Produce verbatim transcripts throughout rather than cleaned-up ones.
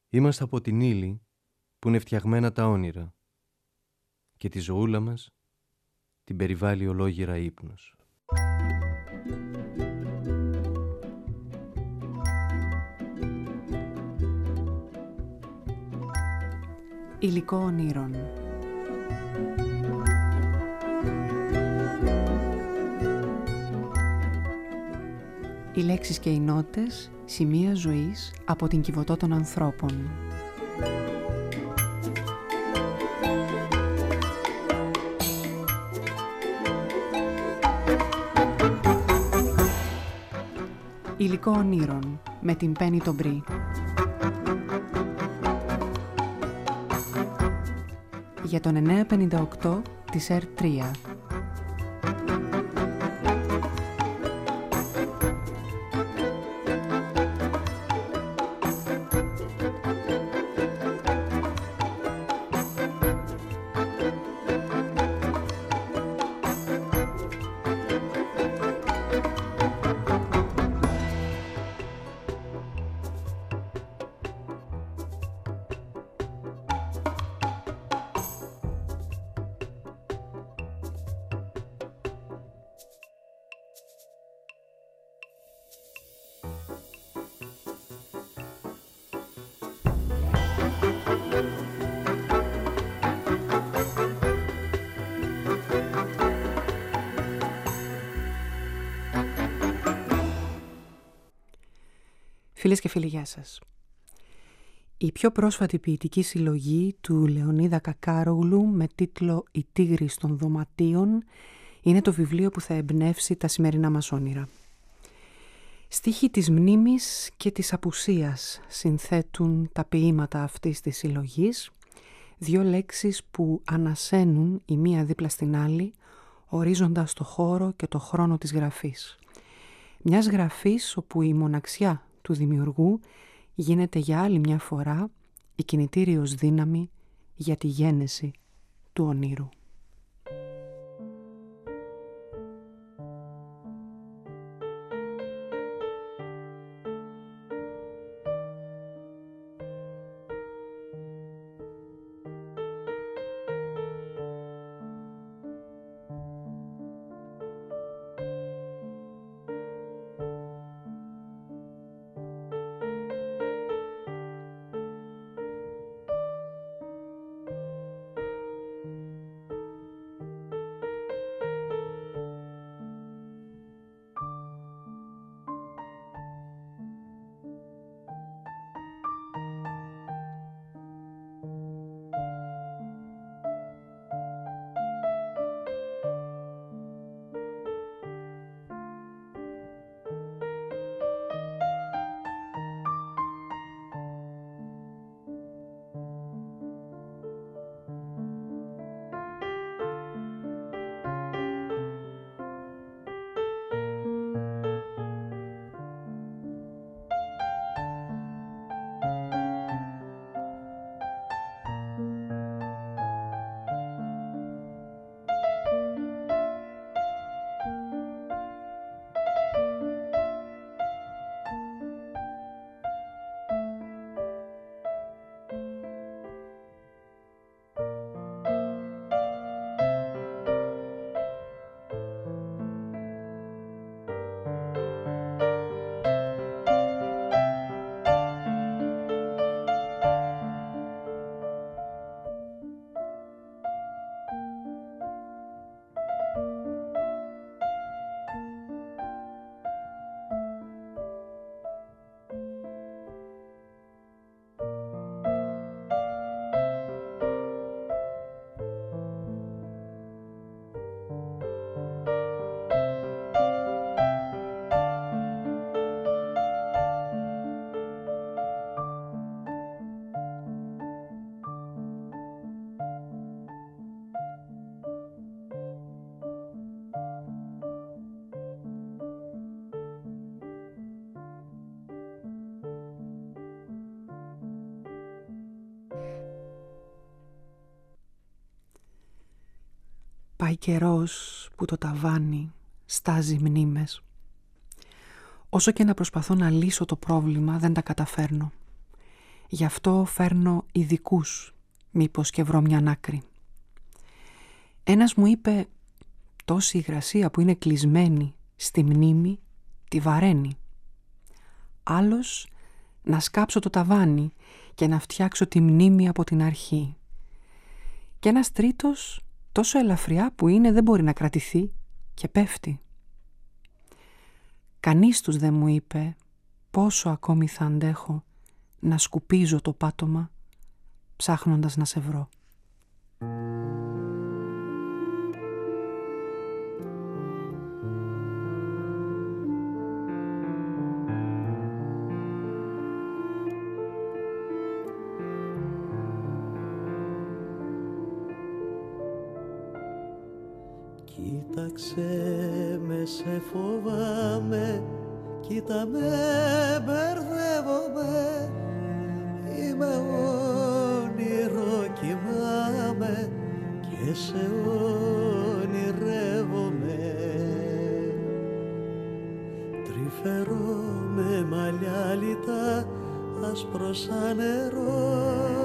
Είμαστε από την ύλη που είναι φτιαγμένα τα όνειρα και τη ζωούλα μας την περιβάλλει ολόγυρα ύπνος. Υλικό ονείρων. Οι λέξεις και οι νότες, σημεία ζωής από την Κιβωτό των ανθρώπων. Υλικό ονείρων με την Πέννη τον Μπρι. Για τον εννιακόσια πενήντα οκτώ της Ερ τρία. Φίλες και φίλοι, γεια σας. Η πιο πρόσφατη ποιητική συλλογή του Λεωνίδα Κακάρογλου με τίτλο «Η τίγρης των δωματίων» είναι το βιβλίο που θα εμπνεύσει τα σημερινά μας όνειρα. Στίχοι της μνήμης και της απουσίας συνθέτουν τα ποίηματα αυτής της συλλογής, δύο λέξεις που ανασένουν η μία δίπλα στην άλλη, ορίζοντας το χώρο και το χρόνο της γραφής. Μιας γραφής όπου η μοναξιά του δημιουργού γίνεται για άλλη μια φορά η κινητήριος δύναμη για τη γένεση του ονείρου. Πάει καιρός που το ταβάνι στάζει μνήμες. Όσο και να προσπαθώ να λύσω το πρόβλημα δεν τα καταφέρνω. Γι' αυτό φέρνω ειδικούς, μήπως και βρω μια άκρη. Ένας μου είπε, τόση υγρασία που είναι κλεισμένη στη μνήμη τη βαραίνει. Άλλος, να σκάψω το ταβάνι και να φτιάξω τη μνήμη από την αρχή. Και ένας τρίτος, τόσο ελαφριά που είναι δεν μπορεί να κρατηθεί και πέφτει. Κανείς τους δεν μου είπε πόσο ακόμη θα αντέχω να σκουπίζω το πάτωμα ψάχνοντας να σε βρω. Κοίταξε με, σε φοβάμαι, κοίτα με, μπερδεύομαι. Είμαι όνειρο, κοιμάμαι και σε ονειρεύομαι. Τρυφερό με μαλλιά λιτά, άσπρο σαν νερό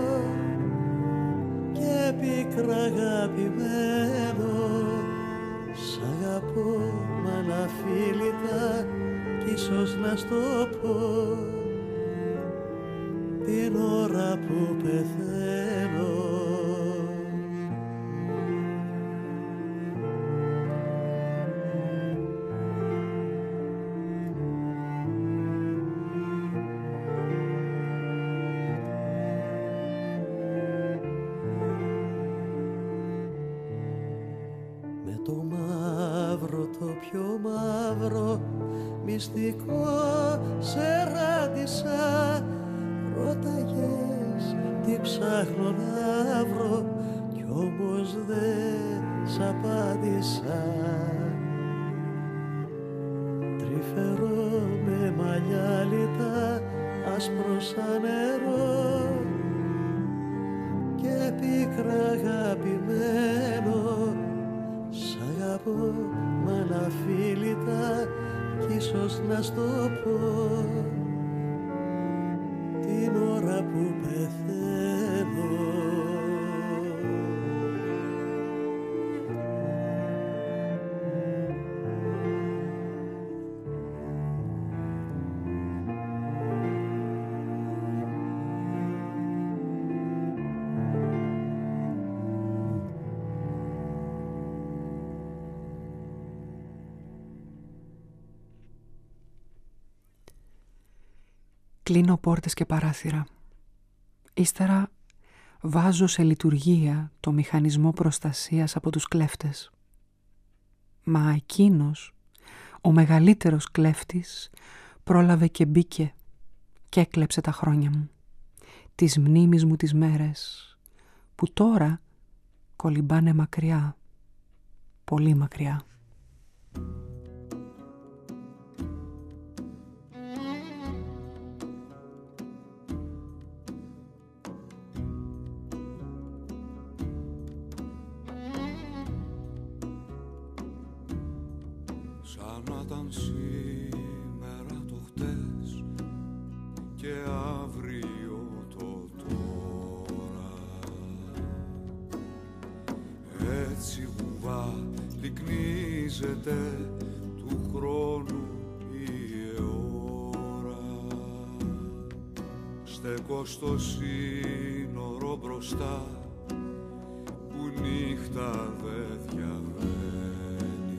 και πίκρα αγαπημένο. Σ' αγαπώ μ' αναφίλητα κι ίσως να στο πω την ώρα που πεθαίνω. Πιο μαύρο μυστικό σε ράντισα. Ρώταγες τι ψάχνω να βρω κι όμως δεν σ' απάντησα. Τρυφερό με μαλλιά λιτά, άσπρο σαν νερό και πίκρα αγαπημένο. Σ' αγαπώ μ' αναφίλητα κι ίσως να στο πω την ώρα που πεθαίνω. Κλείνω πόρτες και παράθυρα. Ύστερα βάζω σε λειτουργία το μηχανισμό προστασίας από τους κλέφτες. Μα εκείνος, ο μεγαλύτερος κλέφτης, πρόλαβε και μπήκε και έκλεψε τα χρόνια μου, τις μνήμης μου τις μέρες, που τώρα κολυμπάνε μακριά, πολύ μακριά. Σαν να ήταν σήμερα το χτες και αύριο το τώρα. Έτσι βουβά λυκνίζεται του χρόνου η ώρα. Στεκώ στο σύνορο μπροστά που νύχτα δεν διαβαίνει.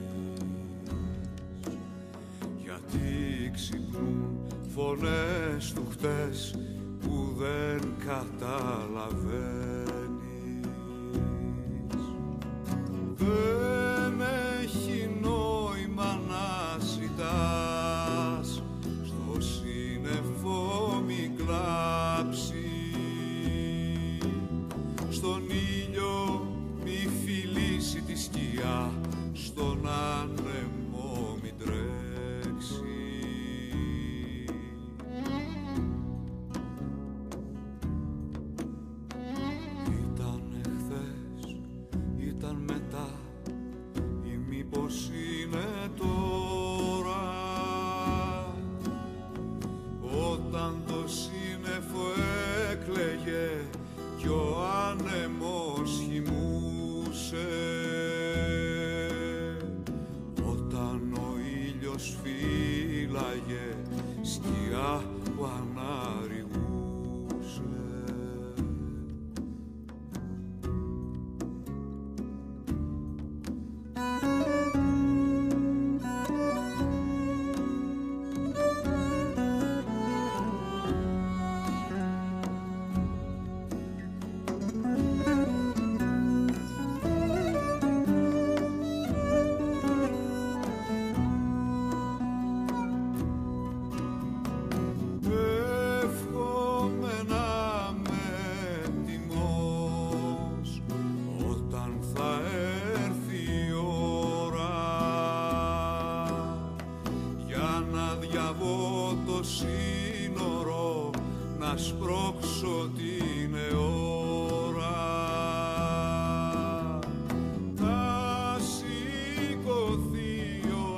Γιατί ξυπνούν φωνές του χτες που δεν καταλαβαίνεις. Δεν έχει νόημα να ζητάς, στο σύννεφο μη κλάψει, στον ήλιο μη φιλήσει τη σκιά, στον άνεμο μη τρέξει. διώξω την ώρα. Θα σηκωθεί ο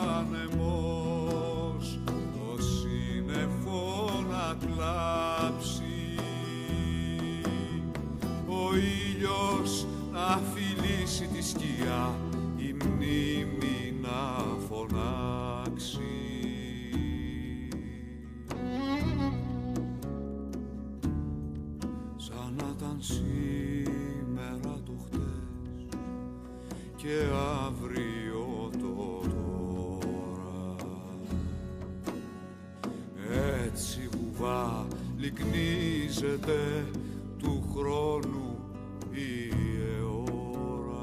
άνεμος, το σύννεφο να κλάψει, ο ήλιος να φιλήσει τη σκιά, η μνήμη να φωνάξει. Σαν να ήταν σήμερα το χτες και αύριο το τώρα. Έτσι βουβά λυκνίζεται του χρόνου η ώρα.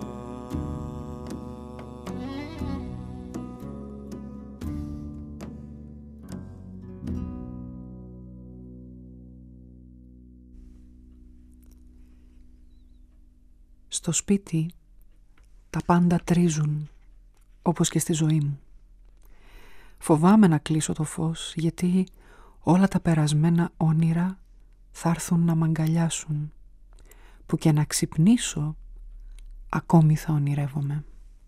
Στο σπίτι τα πάντα τρίζουν, όπως και στη ζωή μου. Φοβάμαι να κλείσω το φως, γιατί όλα τα περασμένα όνειρα θα έρθουν να μ' αγκαλιάσουν, που και να ξυπνήσω ακόμη θα ονειρεύομαι.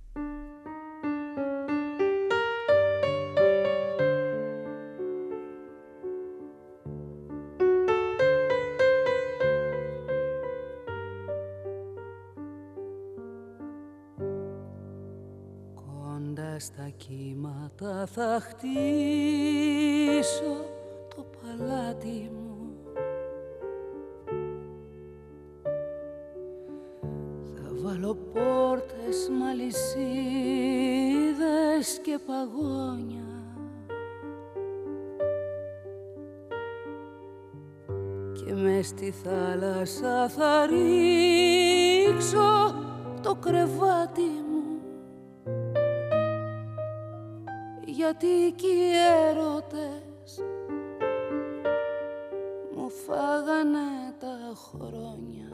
Στα κύματα θα χτίσω το παλάτι μου, θα βάλω πόρτες μ' αλυσίδες και παγόνια και μες στη θάλασσα θα ρίξω το κρεβάτι μου, γιατί κι οι έρωτες μου φάγανε τα χρόνια.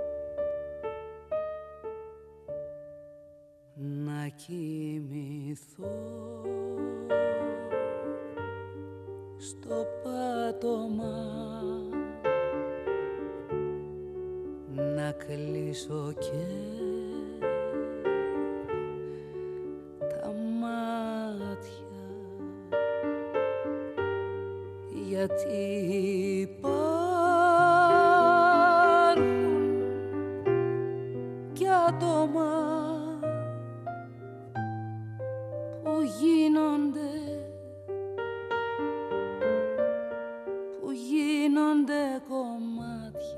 Να κοιμηθώ στο πάτωμα, να κλείσω και τα μάτια, γιατί υπάρχουν κι άτομα που γίνονται, που γίνονται κομμάτια.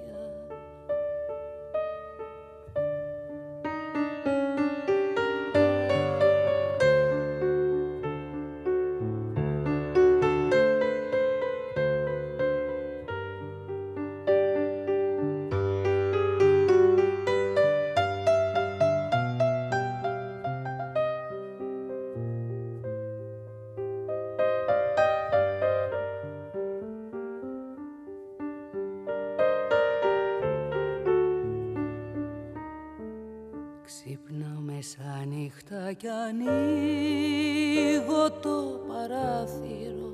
Ξύπνω μεσάνυχτα κι ανοίγω το παράθυρο,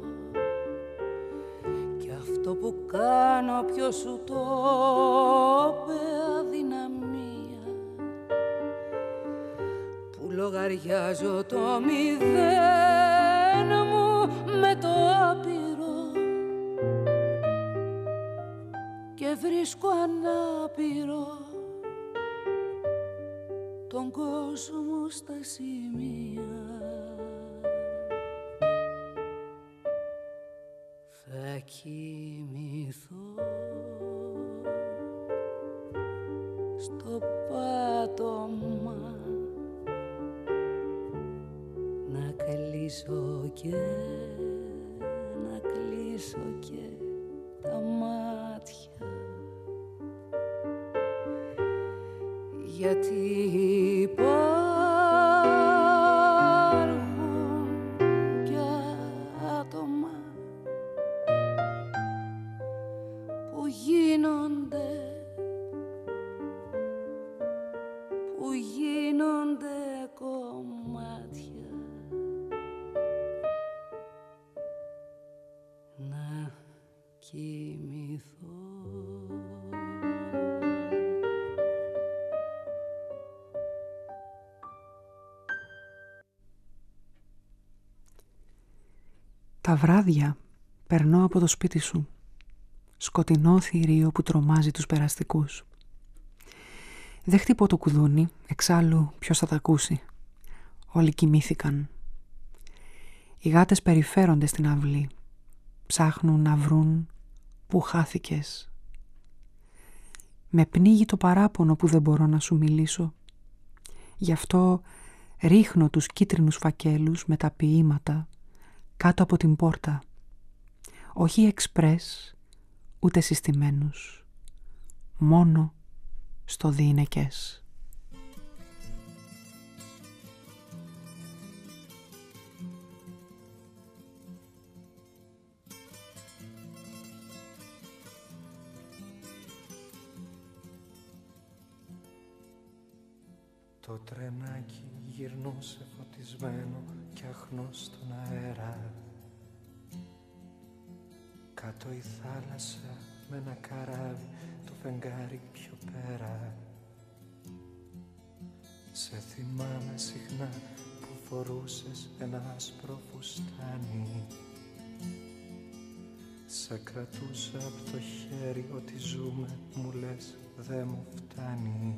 κι αυτό που κάνω ποιος σου το είπε, αδυναμία, που λογαριάζω το μηδέν μου με το άπειρο και βρίσκω ανάπηρο τον κόσμο στα σημεία. Θα κοιμηθώ στο πάτωμα, να κλείσω και να κλείσω και τα μάτια, γιατί υπάρχουν κι άτομα που γίνονται, που γίνονται κομμάτια. Να κοιμηθώ Τα βράδια περνώ από το σπίτι σου, σκοτεινό θηρίο που τρομάζει τους περαστικούς. Δεν χτυπώ το κουδούνι, εξάλλου ποιος θα τα ακούσει. Όλοι κοιμήθηκαν. Οι γάτες περιφέρονται στην αυλή, ψάχνουν να βρουν που χάθηκες. Με πνίγει το παράπονο που δεν μπορώ να σου μιλήσω. Γι' αυτό ρίχνω τους κίτρινους φακέλους με τα ποίηματα κάτω από την πόρτα. Όχι εξπρές, ούτε συστημένους. Μόνο στο διηνεκές. Το τρενάκι γυρνούσε φωτισμένο κι αχνό στον αέρα. Κάτω η θάλασσα με ένα καράβι, το φεγγάρι πιο πέρα. Σε θυμάμαι συχνά που φορούσες ένα άσπρο φουστάνι. Σε κρατούσα από το χέρι, ότι ζούμε μου λες δε μου φτάνει.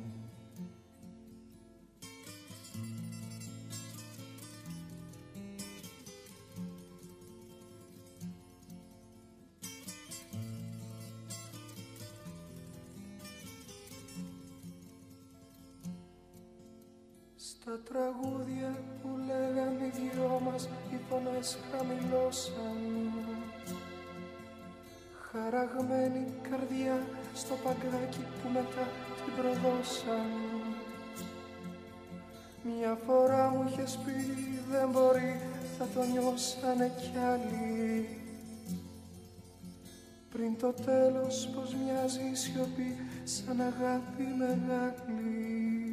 Στα τραγούδια που λέγαν οι δυο μας, οι φωνές χαμηλώσαν. Χαραγμένη καρδιά στο παγκάκι που μετά την προδώσαν. Μια φορά μου είχες πει δεν μπορεί, θα το νιώσανε κι άλλοι. Πριν το τέλος πως μοιάζει η σιωπή σαν αγάπη μεγάλη.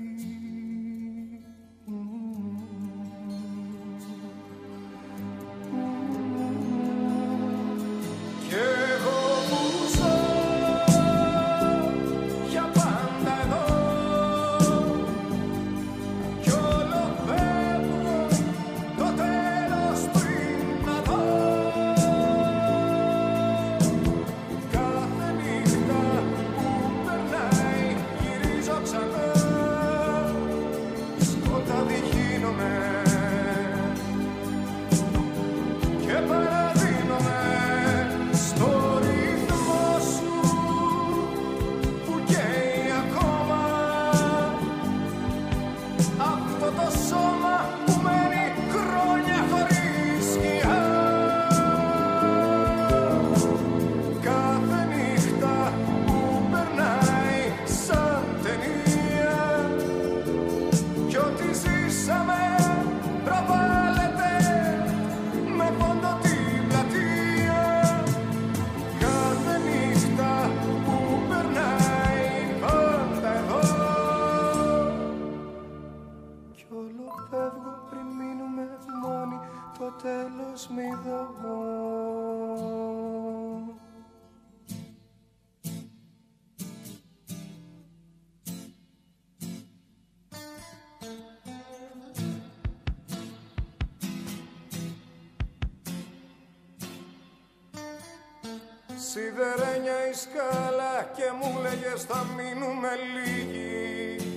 Σιδερένια η σκάλα και μου λέγες θα μείνουμε λίγοι.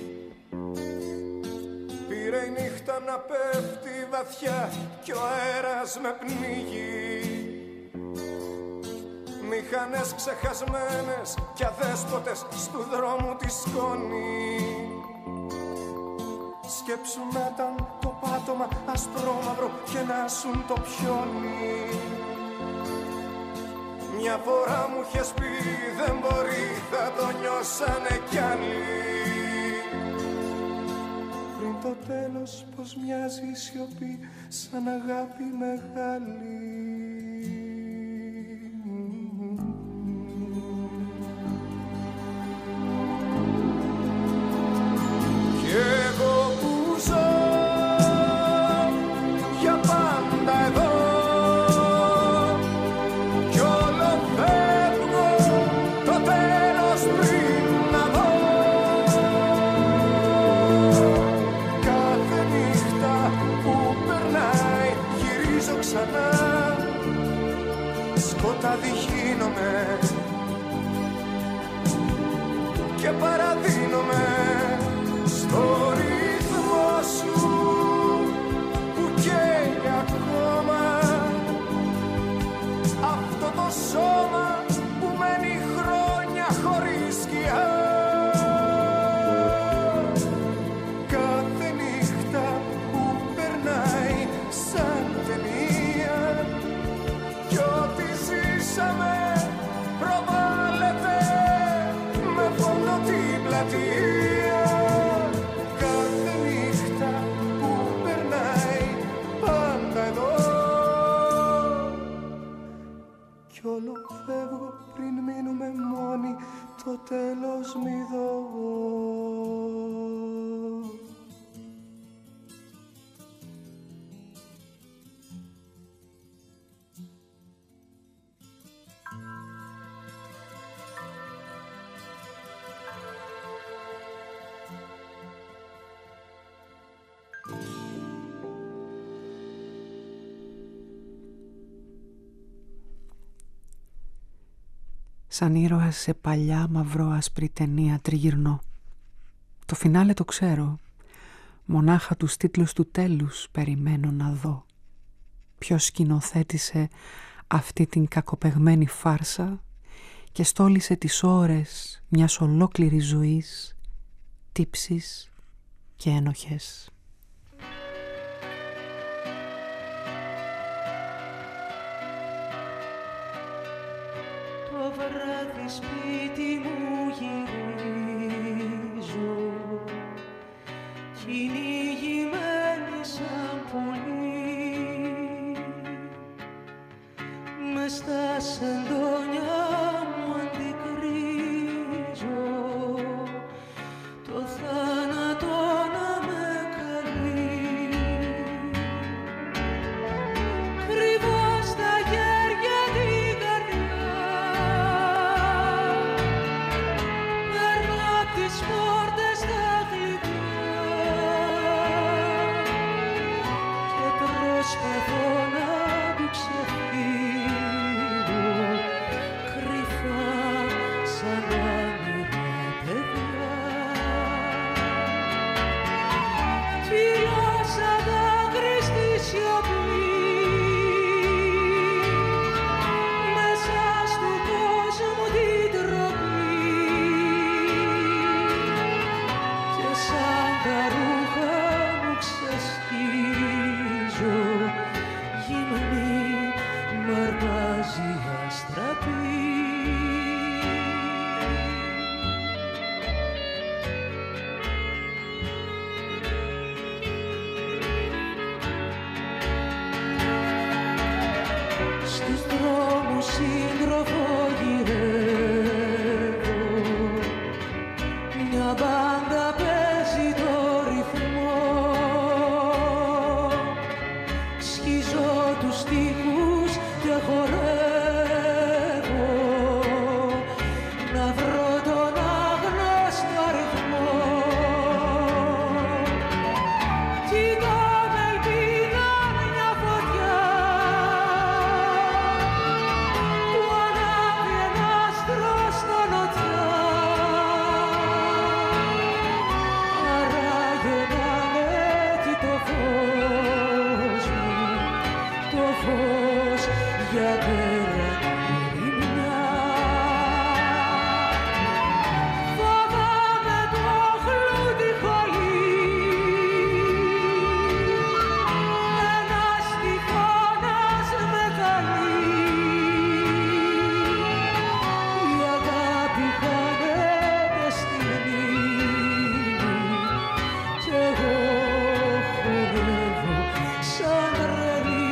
Πήρε η νύχτα να πέφτει βαθιά κι ο αέρας με πνίγει. Μηχανές ξεχασμένες κι αδέσποτες στου δρόμου τη σκόνη. Σκέψου να ήταν το πάτωμα ασπρόμαυρο και να σουν το πιόνι. Μια φορά μου είχες πει δεν μπορεί, θα το νιώσανε κι άλλοι. Πριν το τέλος πως μοιάζει η σιωπή σαν αγάπη μεγάλη. Κι εγώ που ζω για πάντα εδώ ξανά χάνομαι στο ρυθμό σου που καίει ακόμα αυτό το σώμα που μένει χρόνια χωρίς σκιά. Κάθε νύχτα που περνάει σαν ταινία κι ό,τι ζήσαμε προβάλλεται με φόντο την πλατεία. Κάθε νύχτα που περνάει πάντα εδώ κι όλο φεύγω πριν μείνουμε μόνοι, το τέλος μη δω. Σαν ήρωας σε παλιά μαυρό-άσπρη ταινία τριγυρνώ. Το φινάλε το ξέρω. Μονάχα τους τίτλους του τέλους περιμένω να δω. Ποιος σκηνοθέτησε αυτή την κακοπεγμένη φάρσα και στόλισε τις ώρες μιας ολόκληρης ζωής, τύψεις και ένοχες. Το βράδυ σπίτι μου γυρίζω, κυνηγημένη σαν πουλί, μες στα σεντόνια μου αντικρίζω το θάνατο να με καλεί. Κρύβω στα χέρια την καρδιά, παίρνω απ' τις πόρτες τα κλειδιά και προσπαθώ να του ξεφύγω κρυφά σαν όνειρα παιδιά. Κυλιάσα δάκρυ στη σιωπή μέσα στου κόσμου την τροπή και σαν τα ρούχα μου ξεσκίζω γυμνή μ' αρπάζει αστραπή. Στους δρόμους σύντροφο γυρεύω, μια μπάντα παίζει το ρυθμό, σκίζω τους στίχους και χορεύω να βρω τον άγνωστο αριθμό. Κοιτώ με ελπίδα μια φωτιά που ανάβει ένα άστρο στο νοτιά. Άραγε να είναι εκεί το φως μου, το φως για τερανή μια. Φοβάμαι το χλούδι χολί, ένας τυφώνας με καλεί. Η αγάπη χάνεται στη μνήμη κι εγώ χορεύω σαν τρελή.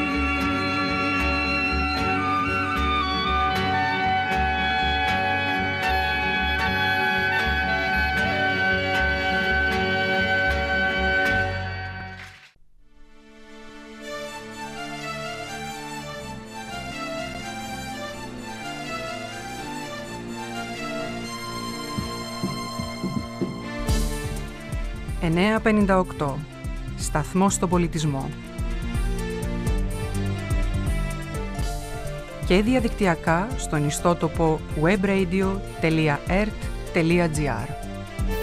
εννιά πενήντα οκτώ. Σταθμός στον πολιτισμό. Και διαδικτυακά στον ιστότοπο webradio τελεία erт τελεία gr.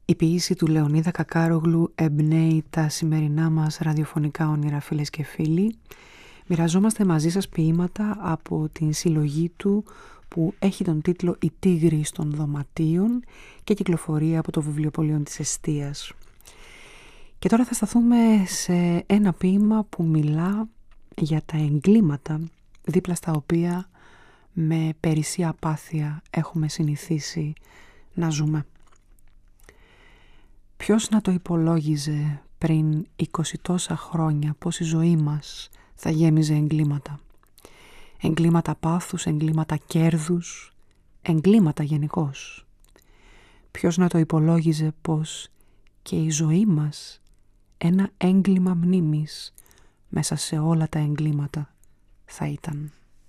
Η ποίηση του Λεωνίδα Κακάρογλου εμπνέει τα σημερινά μας ραδιοφωνικά όνειρα, φίλες και φίλοι. Μοιραζόμαστε μαζί σας ποίηματα από την συλλογή του που έχει τον τίτλο «Οι Τίγροι των Δωματίων» και κυκλοφορεί από το βιβλιοπωλείο της Εστίας. Και τώρα θα σταθούμε σε ένα ποίημα που μιλά για τα εγκλήματα δίπλα στα οποία με περισσή απάθεια έχουμε συνηθίσει να ζούμε. Ποιος να το υπολόγιζε πριν είκοσι τόσα χρόνια πως η ζωή μας θα γέμιζε εγκλήματα. Εγκλήματα πάθους, εγκλήματα κέρδους, εγκλήματα γενικώς. Ποιος να το υπολόγιζε πως και η ζωή μας ένα έγκλημα μνήμης μέσα σε όλα τα εγκλήματα θα ήταν.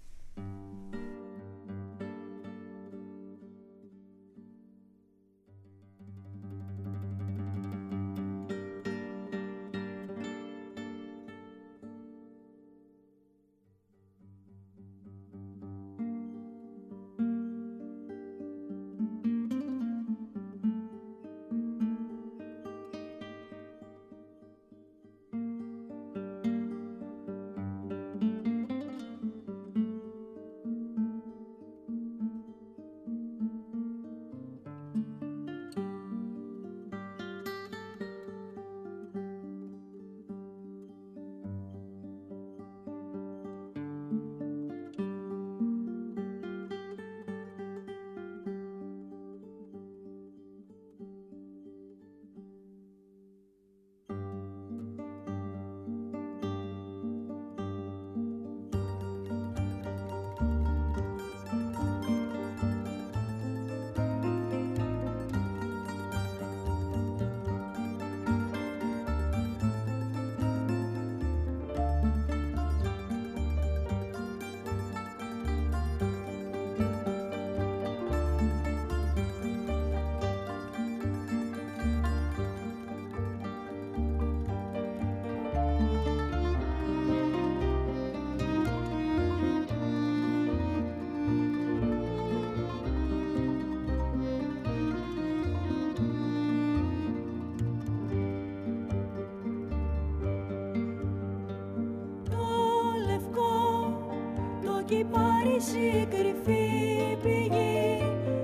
Παρίσι κρυφή πηγή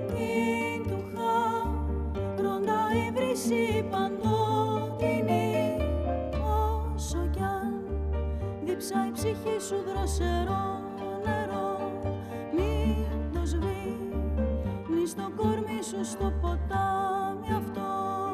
την του χα ρόντα ύβριση παντότινη όσο κι αν δίψα η ψυχή σου δροσερό νερό μη το σβήνει στο κορμί σου στο ποτάμι αυτό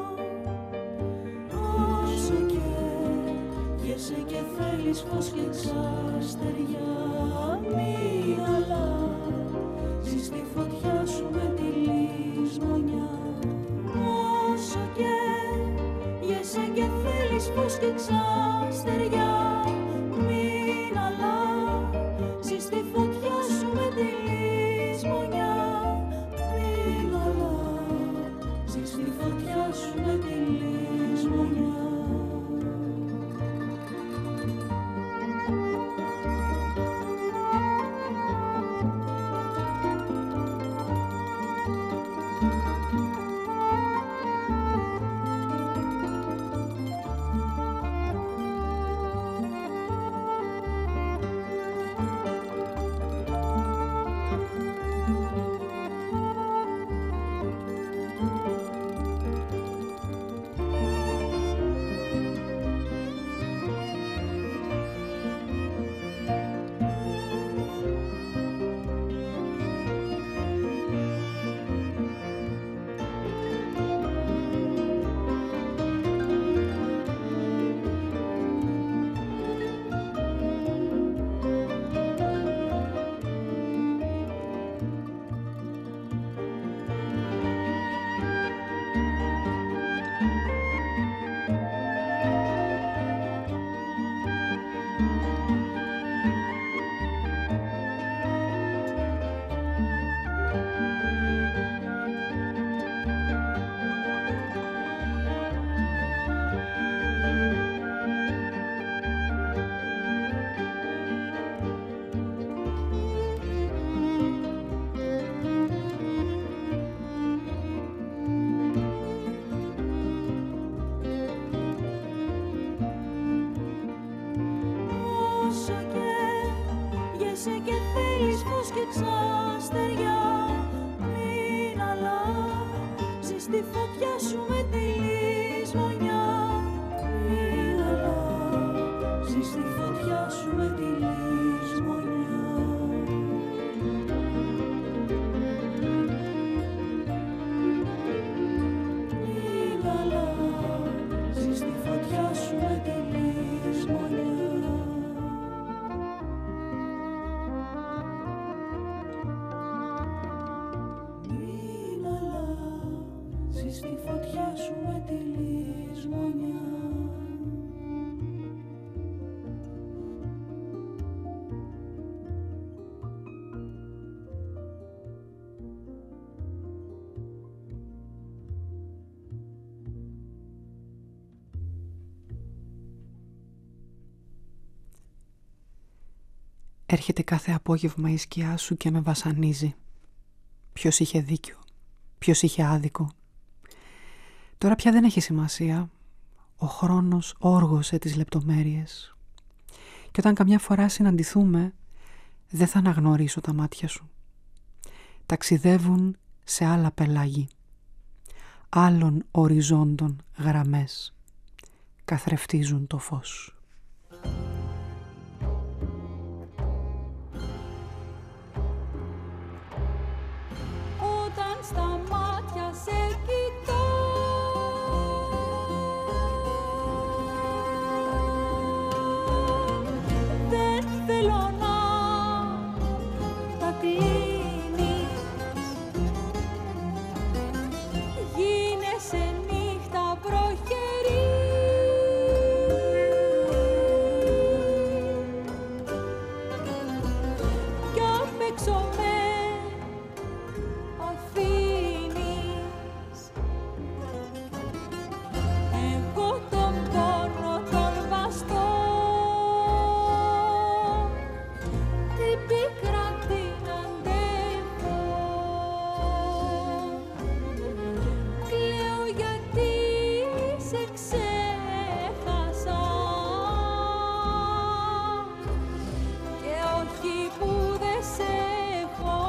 όσο καίγεσαι και θέλεις φως και ξαστεριά μη αλλάζεις στη φωτιά σου με τη λησμονιά όσο καίγεσαι και θέλεις φως και ξαστεριά μην αλλάζεις στη φωτιά σου με τη λησμονιά μην αλλάζεις στη φωτιά σου με τη λησμονιά. γεύσε και θέλεις φως και ξαστεριά. Μην αλλάζεις τη φωτιά σου με τη λησμονιά. Μην αλλάζεις τη φωτιά σου με τη λησμονιά. Μην αλλάζεις τη φωτιά σου με τη λησμονιά. Στη φωτιά σου με τη λησμονιά. Έρχεται κάθε απόγευμα η σκιά σου και με βασανίζει. Ποιος είχε δίκιο, ποιος είχε άδικο. Τώρα πια δεν έχει σημασία. Ο χρόνος όργωσε τις λεπτομέρειες. Και όταν καμιά φορά συναντηθούμε, δεν θα αναγνωρίσω τα μάτια σου. Ταξιδεύουν σε άλλα πελάγη. Άλλων οριζόντων γραμμές. Καθρεφτίζουν το φως. Όταν στα μάτια σε κοιτώ, δεν θέλω να τα κλείνεις. Γίνεσαι νύχτα βροχερή κι απ' έξω με αφήνεις. Εγώ τον πόνο τον βαστώ, την πίκρα την αντέχω. Κλαίω γιατί σε ξέχασα και όχι που δεν σε έχω.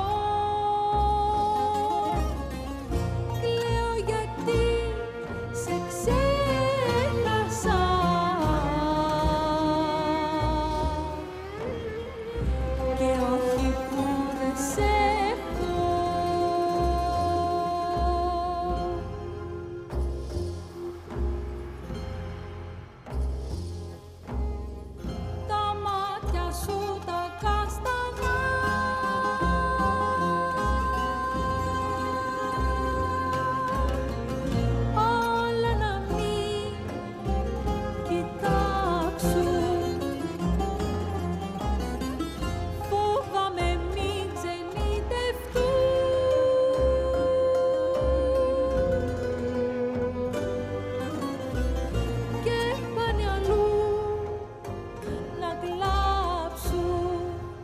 Κλαίω γιατί σε ξέχασα και όχι που δεν σε έχω. Τα μάτια σου τα καστανά αλλά να μην κοιτάξουν. Φόβαμαι μην ξενιτευτούν και πάνε αλλού να κλάψουν.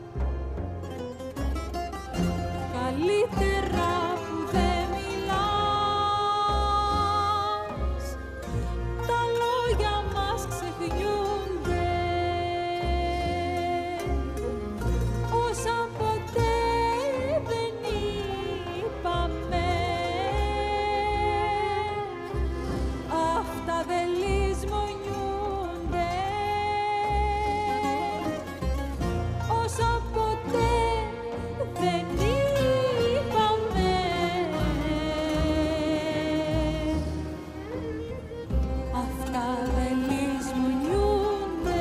Καλύτερα που δεν μιλάς, τα λόγια μας ξεχνιούνται. Όσα ποτέ δεν είπαμε, αυτά δεν λησμονιούνται. Όσα ποτέ δεν είπαμε, αυτά δεν λησμονιούνται.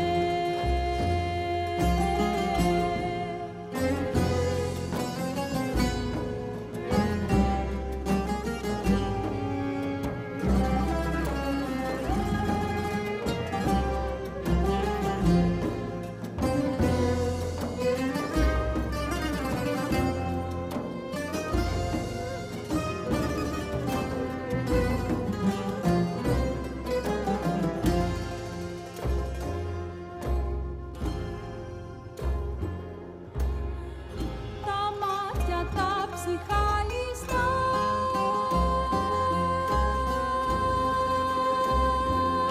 Τα μάτια τα ψυχάλιστα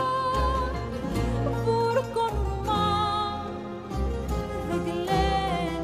βουρκώνουν μα δεν κλαίνε.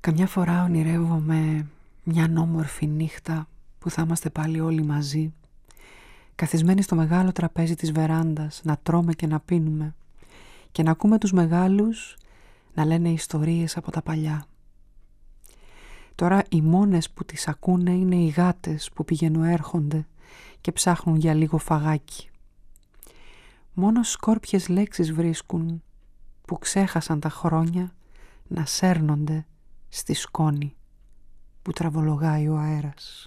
Καμιά φορά ονειρεύομαι μια όμορφη νύχτα που θα είμαστε πάλι όλοι μαζί, καθισμένοι στο μεγάλο τραπέζι της βεράντας, να τρώμε και να πίνουμε και να ακούμε τους μεγάλους να λένε ιστορίες από τα παλιά. Τώρα οι μόνες που τις ακούνε είναι οι γάτες που πηγαίνουν έρχονται και ψάχνουν για λίγο φαγάκι. Μόνο σκόρπιες λέξεις βρίσκουν που ξέχασαν τα χρόνια να σέρνονται στη σκόνη που τραβολογάει ο αέρας.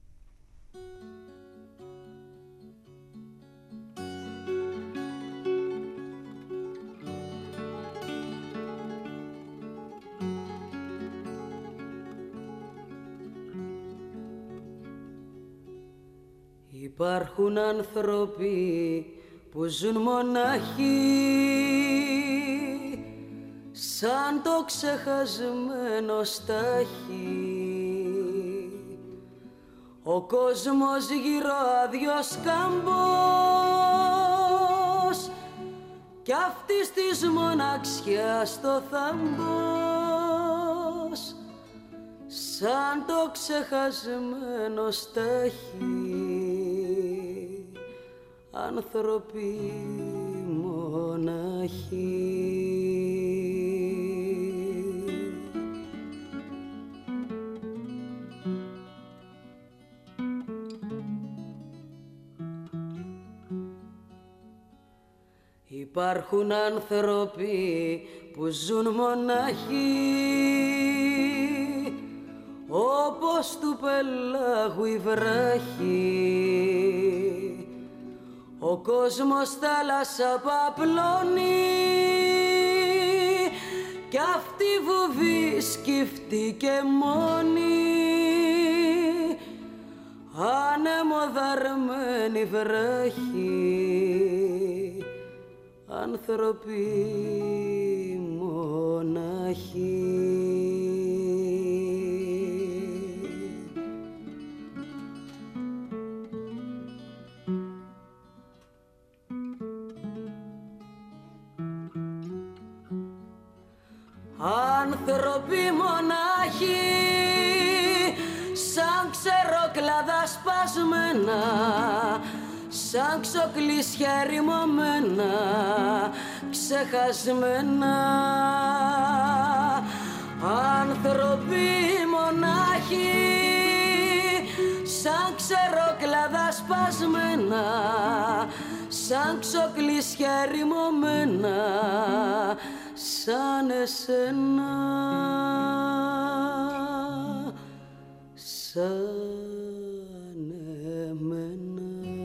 Υπάρχουν άνθρωποι που ζουν μοναχοί σαν το ξεχασμένο στάχι. Ο κόσμος γύρω άδειος κάμπος κι αυτής της μοναξιάς το θάμπος σαν το ξεχασμένο στάχι. Άνθρωποι μοναχοί. Υπάρχουν άνθρωποι που ζουν μοναχοί όπως του πελάγου η βράχη. Ο κόσμος θάλασσα παπλώνει κι αυτή βουβή σκυφτεί και μόνη ανεμοδαρμένη βράχη. Άνθρωποι μοναχοί. Άνθρωποι μονάχοι σαν ξεροκλάδα σπασμένα, σαν ξοκλήσια ερημωμένα, ξεχασμένα. Άνθρωποι μονάχοι σαν ξεροκλάδα σπασμένα, σαν ξοκλήσια ερημωμένα, σαν εσένα, σαν εμένα.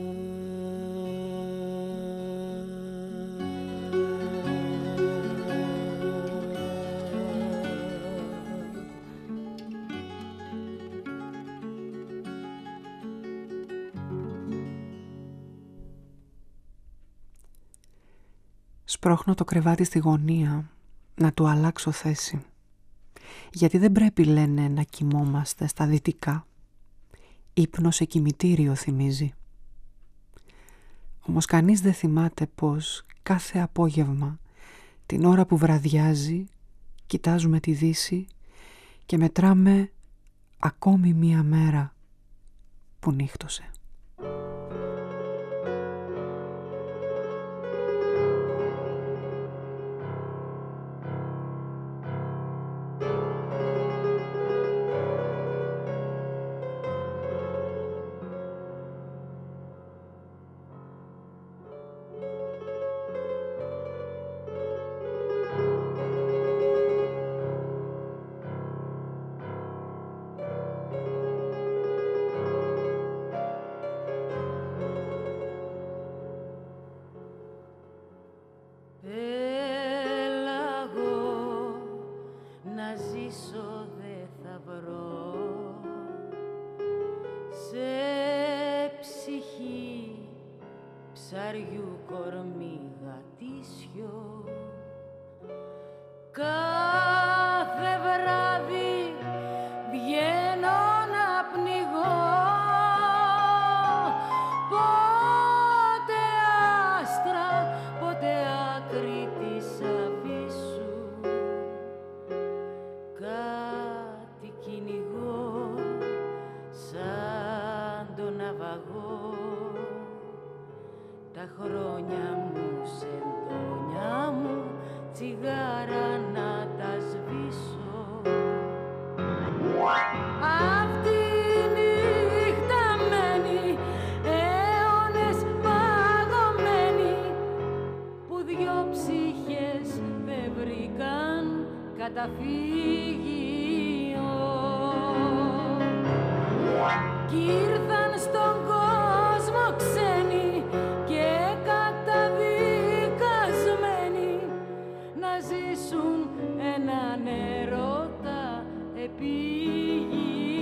Σπρώχνω το κρεβάτι στη γωνία να του αλλάξω θέση. Γιατί δεν πρέπει, λένε, να κοιμόμαστε στα δυτικά. Ύπνο σε κημητήριο θυμίζει. Όμως κανείς δεν θυμάται πως κάθε απόγευμα, την ώρα που βραδιάζει, κοιτάζουμε τη δύση και μετράμε ακόμη μία μέρα που νύχτωσε. God. πελαγώ τα χρόνια μου σε εντόνια μου τσιγάρα να τα σβήσω. Αυτή η νύχτα μένει αιώνες παγωμένη που δυο ψυχές δεν βρήκαν καταφύγιο κι ήρθαν στον κόσμο ξένοι και καταδικασμένοι να ζήσουν έναν έρωτα επίγειο.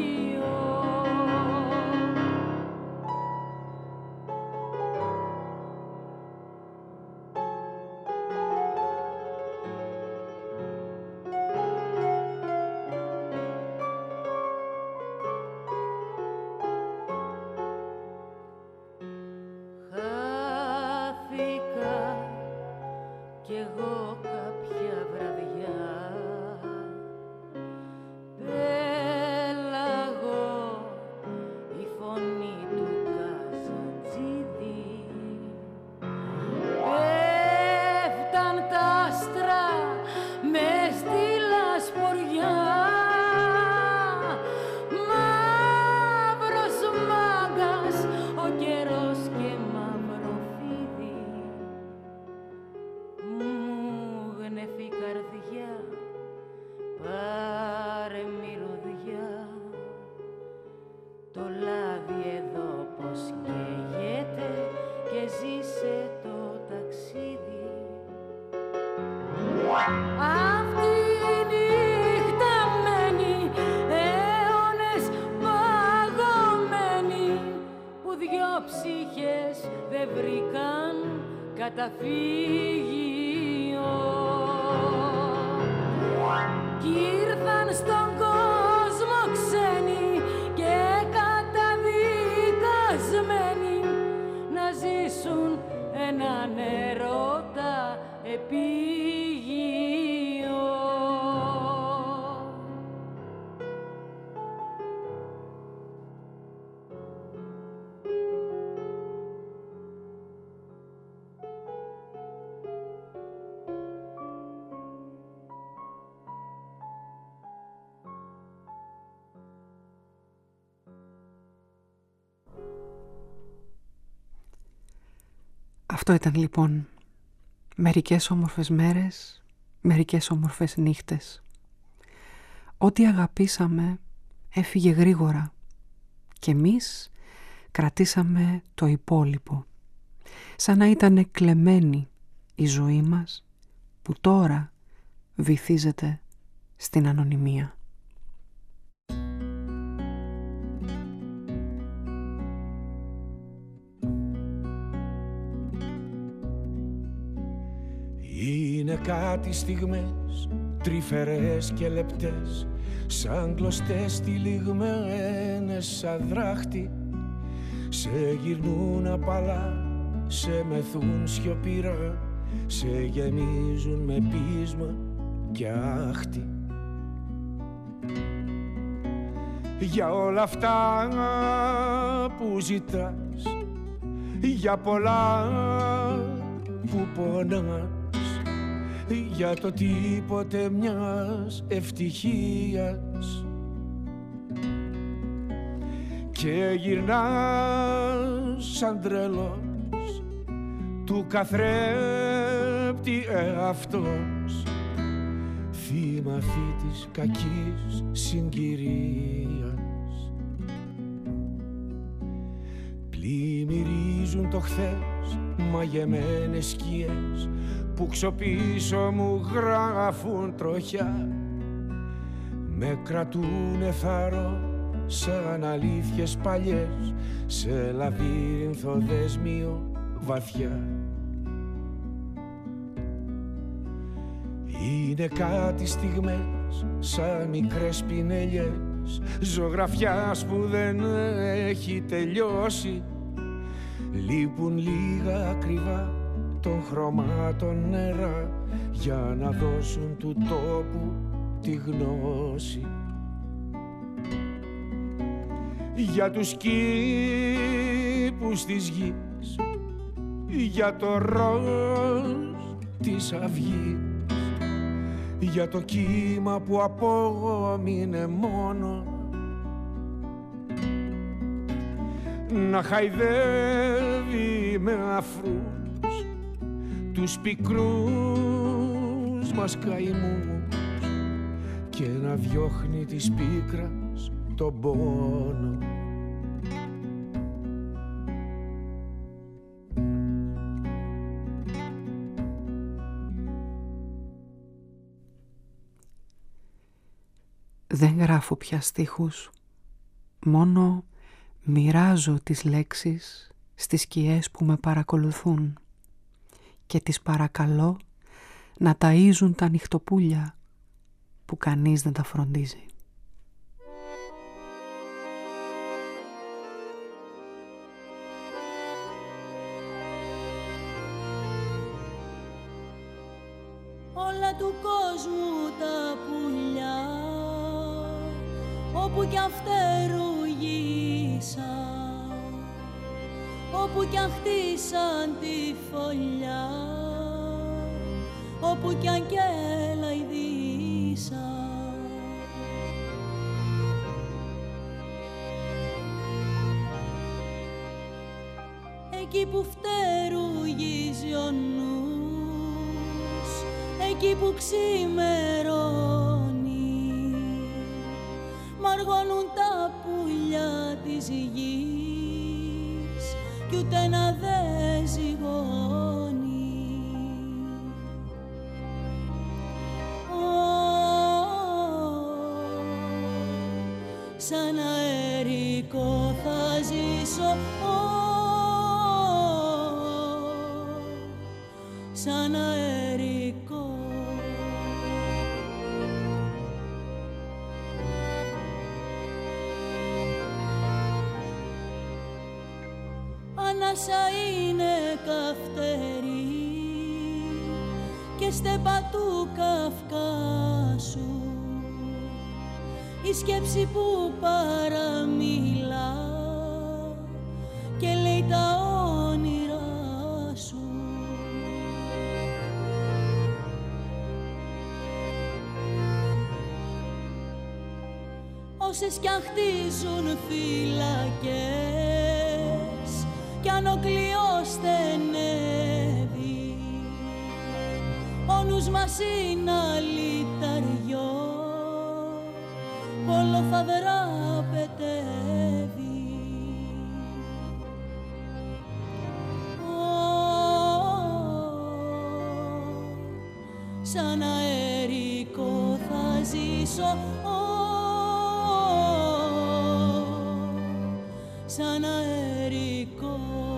Αυτό ήταν λοιπόν μερικές όμορφες μέρες, μερικές όμορφες νύχτες. Ό,τι αγαπήσαμε έφυγε γρήγορα και εμείς κρατήσαμε το υπόλοιπο. Σαν να ήταν κλεμμένη η ζωή μας που τώρα βυθίζεται στην ανωνυμία. Είναι κάτι στιγμές τρυφερές και λεπτές, σαν κλωστές τυλιγμένες σαν δράχτη. Σε γυρνούν απαλά, σε μεθούν σιωπηρά, σε γεμίζουν με πείσμα και άχτη. Για όλα αυτά που ζητάς, για πολλά που πονάς, για το τίποτε μιας ευτυχίας, και γυρνάς σαν τρελός του καθρέπτη εαυτός, θύμα αυτή της κακής συγκυρίας. Πλημμυρίζουν το χθες μαγεμένες σκιές που ξοπίσω μου γράφουν τροχιά, με κρατούνε θαρώ σαν αλήθειες παλιές, σε λαβύρινθο δέσμιο βαθιά. Είναι κάτι στιγμές σαν μικρές πινελιές ζωγραφιάς που δεν έχει τελειώσει, λείπουν λίγα ακριβά των χρωμάτων νερά για να δώσουν του τόπου τη γνώση. για τους κήπους της γης, για το ροζ της αυγής, για το κύμα που απόμεινε μόνο να χαϊδεύει με αφρούς τους πικρούς μας καημούς και να διώχνει της πίκρας τον πόνο. Δεν γράφω πια στίχους, μόνο μοιράζω τις λέξεις στις σκιές που με παρακολουθούν και τις παρακαλώ να ταΐζουν τα νυχτοπούλια που κανείς δεν τα φροντίζει. Όλα του κόσμου τα πουλιά, όπου κι αν φτερουγίσαν, όπου κι αν χτίσαν τη φωλιά, όπου κι αν κελαϊδίσαν. Εκεί που φτερουγίζει ο νους, εκεί που ξημερώνει, μ' αργώνουν τα πουλιά της γης κι ούτε ένα δε ζυγώνει. Σαν αερικό θα ζήσω, σαν αερικό. Ανάσα είναι καυτερή και στέπα του Καυκάσου, η σκέψη που παραμιλά και λέει τα όνειρά σου. Όσες κι αν χτίζουν φυλακές κι αν ο κλειός στενεύει, ο νους μας είναι αλυταριό, όλο θα δραπετεύει. Σαν αερικό θα ζήσω, σαν αερικό.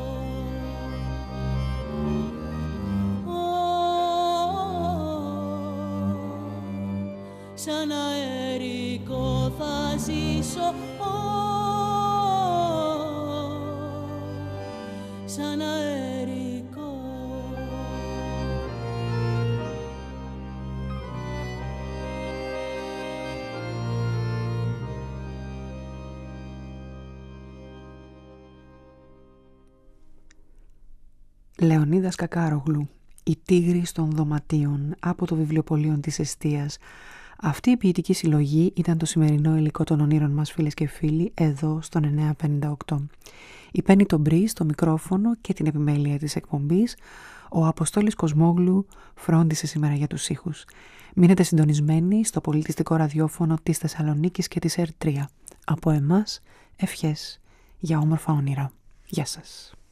Σαν αερικό θα ζήσω, σαν αερικό. Λεωνίδας Κακάρογλου, «Η τίγρης των δωματίων», από το βιβλιοπωλείο της Εστίας. Αυτή η ποιητική συλλογή ήταν το σημερινό υλικό των ονείρων μας, φίλες και φίλοι, εδώ στον εννιακόσια πενήντα οκτώ. Η Πέννη Τομπρή στο μικρόφωνο και την επιμέλεια της εκπομπής. Ο Αποστόλης Κοσμόγλου φρόντισε σήμερα για τους ήχους. Μείνετε συντονισμένοι στο πολιτιστικό ραδιόφωνο της Θεσσαλονίκης και της ερ τρία. Από εμάς, ευχές για όμορφα όνειρα. Γεια σας.